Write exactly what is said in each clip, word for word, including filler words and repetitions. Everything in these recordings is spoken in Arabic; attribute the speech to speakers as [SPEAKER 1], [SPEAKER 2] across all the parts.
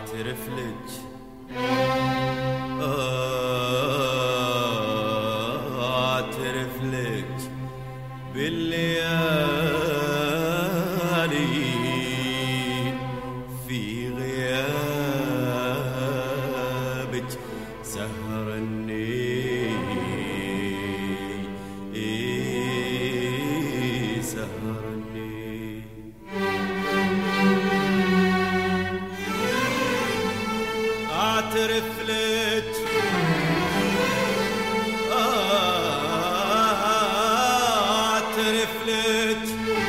[SPEAKER 1] اعترف لك اعترف لك بالليالي في غيابك سهرني سهرني اعترف لك اعترف لك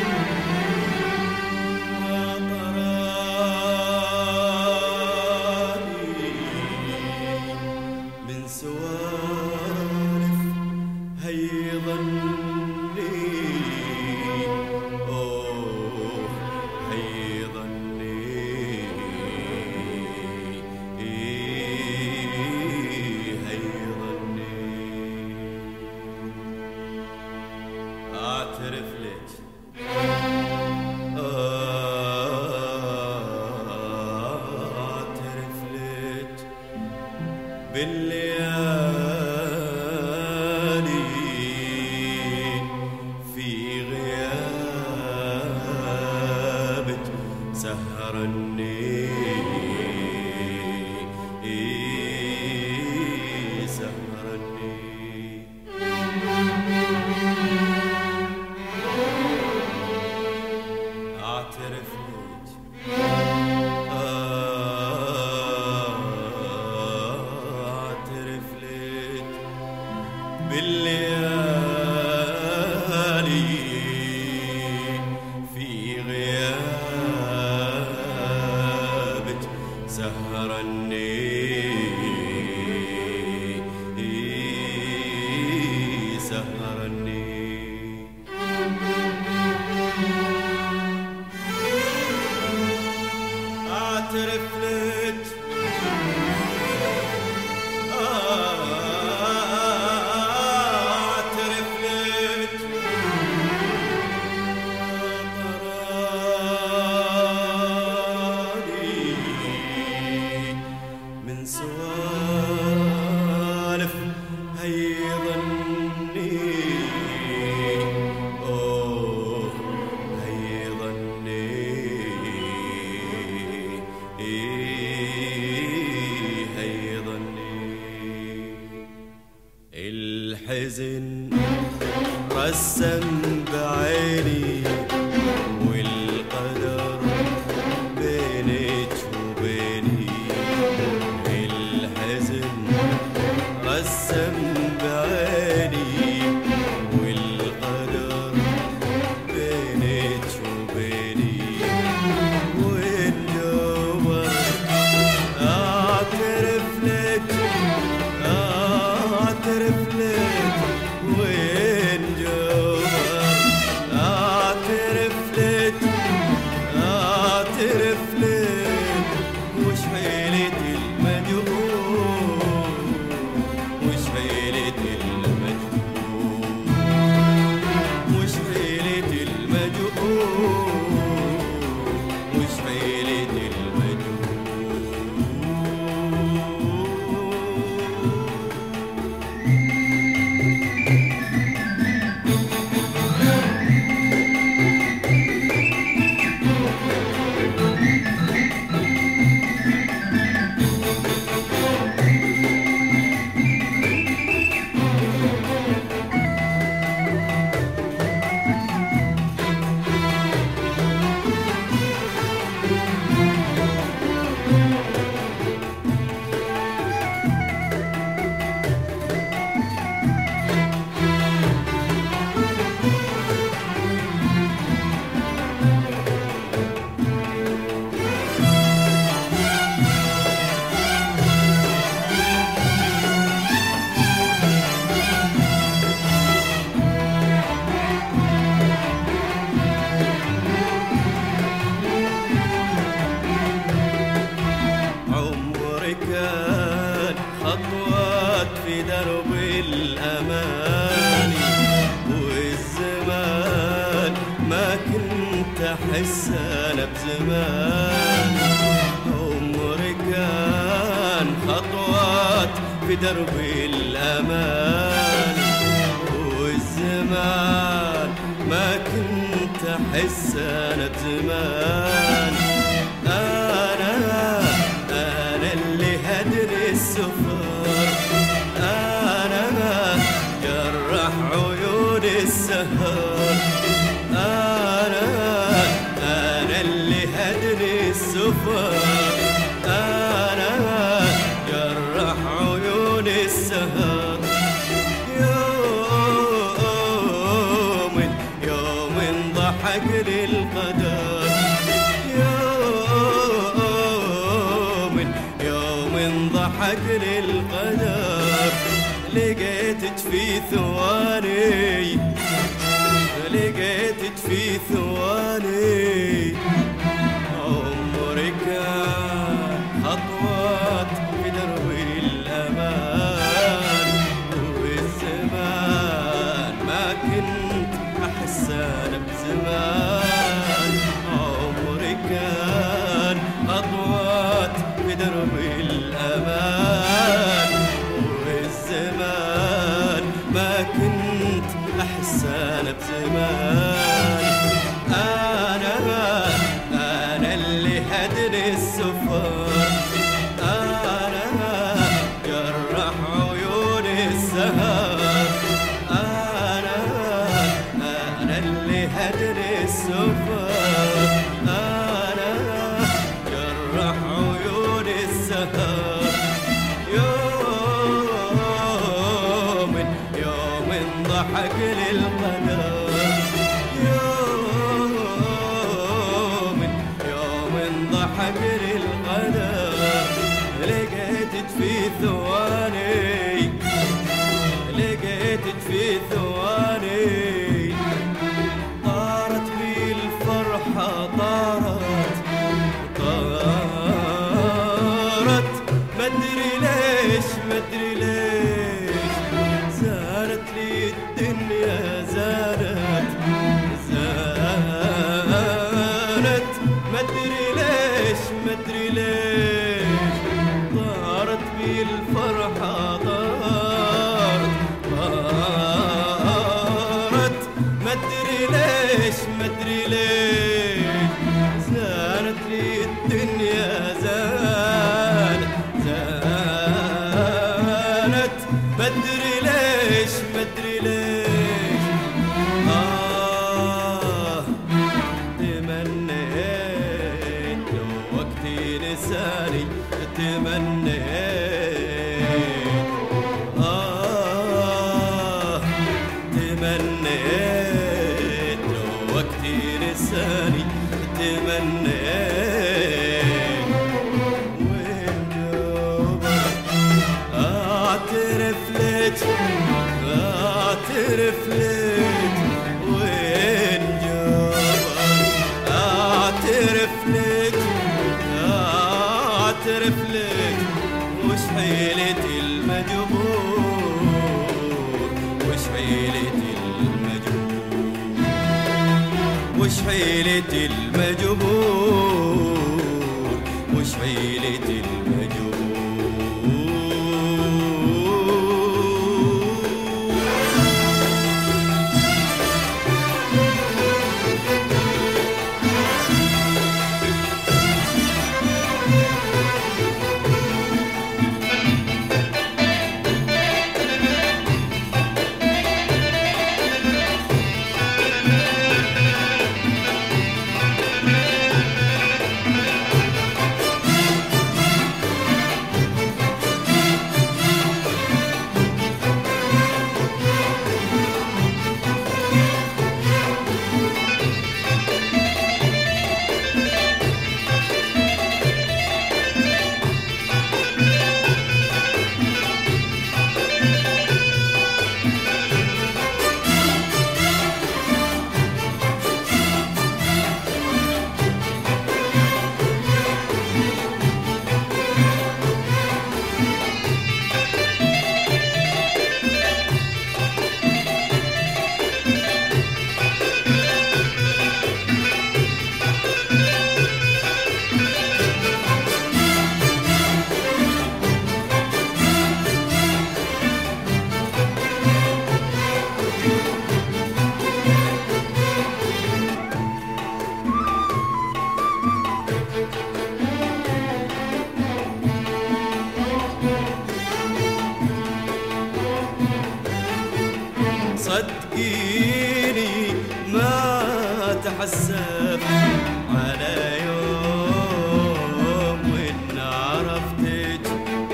[SPEAKER 1] وطراني من سوالف هيظني اوه هيظني اعترف لك اعترف لك بالليالي في غيابك سهرني اعترف لك اعترف لك بالليالي في غيابك سهرني سهرني اعترف لك اعترف لك طراني من سوالف هيظني اوه هيظني هيظني الحزن رسم بعيني والقدر بينك وبيني الحزن رسم بعيني والقدر بينك وبيني اعترف لك اعترف لك وين جوهر اعترف لك اعترف لك وش حيلة المجهول وش حيلة المجهول وش حيلة المجهول وش حيلة المجهول في درب الأمان والزمان ما كنت أحس أنا بزمان عمرك في درب الأمان، والزمان ما كنت أحس أنا بزمان. أنا أنا اللي هدري السفر، أنا جرح عيون السهر. أنا أنا اللي هدري السفر، أنا جرح عيون السهر. يوم يوم ضحك لي القدر، يوم يوم ضحك لي القدر. لقيتك في ثواني، لقيتك في ثواني. عمري كان خطوات في درب الأمان، والزمان ما كنت أحس أنا بزمان. عمري كان خطوات في درب الأمان، والزمان ما كنت أحس أنا بزمان. أنا أنا اللي هدري السفر، أنا جرح عيون السهر. أنا أنا اللي هدري السفر، أنا جرح عيون السهر. يوم يوم ضحك لي القدر، يوم يوم ضحك لي القدر. لقيتك في ثواني، لقيتك في ثواني. طارت بي الفرحة، طارت طارت مدري ليش، مدري ليش. زانت لي الدنيا، زانت زانت مدري ليش، مدري ليش. طارت بي الفرحة، طارت طارت مدري ليش، مدري ليش. زانت لي الدنيا، زانت زانت مدري ليش، مدري ليش. آه تمنيت لو وقتي نساني، تمنيت. آه تمنيت لو وقتي نساني، تمنيت. وين جوبك أعترف لك، أعترف لك. وين جوبك أعترف لك، أعترف لك. وش حيلة المجبور، وش حيلة المجبور، وش حيلة المجبور، وش حيلة المجبور. صدقيني ما تحسب على يوم وإن عرفتك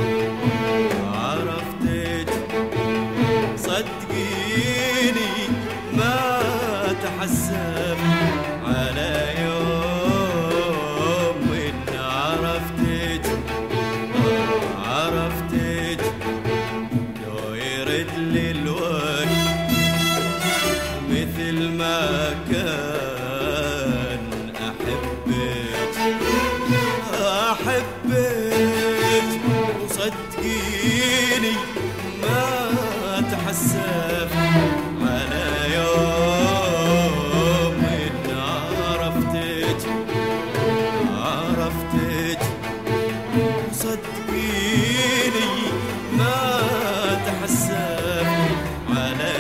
[SPEAKER 1] عرفتك صدقيني ما تحسب على يوم وإن عرفتك عرفتك لو يرد لي الوقت مثل ما كان أحبك أحبك وصدقيني ما تحسب على يوم إن عرفتك عرفتك وصدقيني ما تحسب على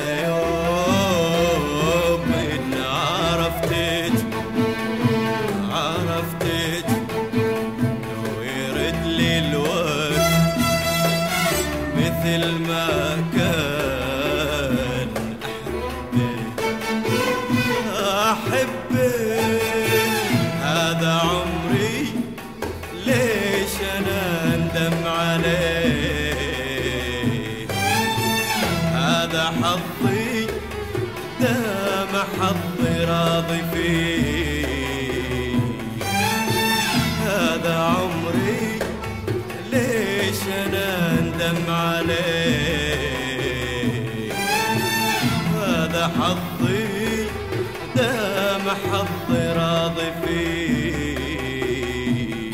[SPEAKER 1] يوم إن عرفتك عرفتك لو يرد لي الوقت مثل ما كان أحبك هذا عمري ليش أنا أندم عليه هذا حظي دام حظي راضي فيه هذا عمري ليش أنا أندم عليه هذا حظي دام حظي راضي فيه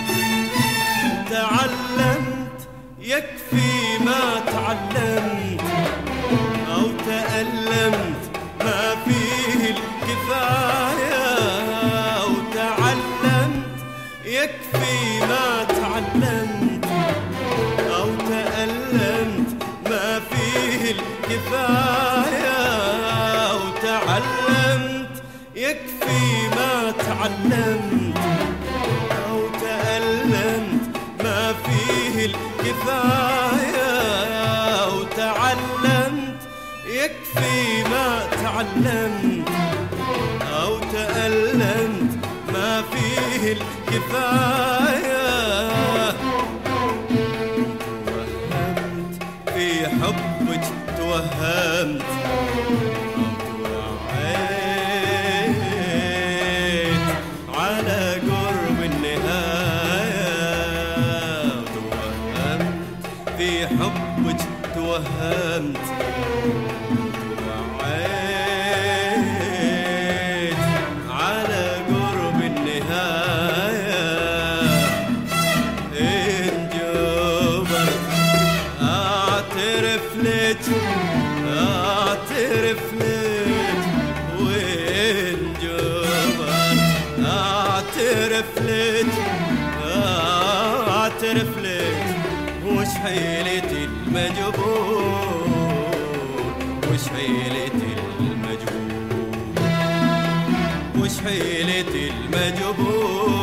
[SPEAKER 1] تعلمت يكفي ما تعلمت أو تألمت ما فيه الكفاية أو تعلمت يكفي ما تعلمت أو تألمت ما فيه الكفاية أو تعلمت يكفي ما تعلمت أو تألمت ما فيه الكفاية أو تعلمت يكفي ما تعلمت أو تألمت ما فيه الكفاية توهمت في حبك توهمت وعيت على قرب النهاية توهمت في حبك توهمت وعيت على قرب النهاية إن جبرت أعترف لك أعترف لك وإن جبرت أعترف لك أعترف لك وش حيلتي المجبور وش حيلتي المجبور وش حيلتي المجبور